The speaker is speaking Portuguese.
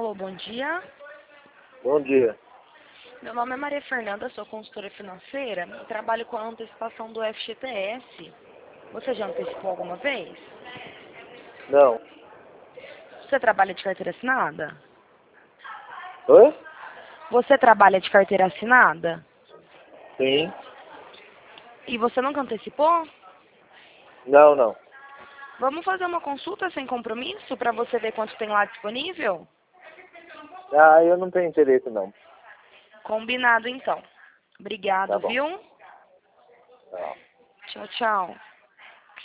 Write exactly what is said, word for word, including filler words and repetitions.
Alô, bom dia. Bom dia. Meu nome é Maria Fernanda, sou consultora financeira e trabalho com a antecipação do F G T S. Você já antecipou alguma vez? Não. Você trabalha de carteira assinada? Oi? Você trabalha de carteira assinada? Sim. E você nunca antecipou? Não, não. Vamos fazer uma consulta sem compromisso para você ver quanto tem lá disponível? Ah, eu não tenho interesse, não. Combinado, então. Tá Obrigado, bom. viu? Tchau. Tchau, tchau.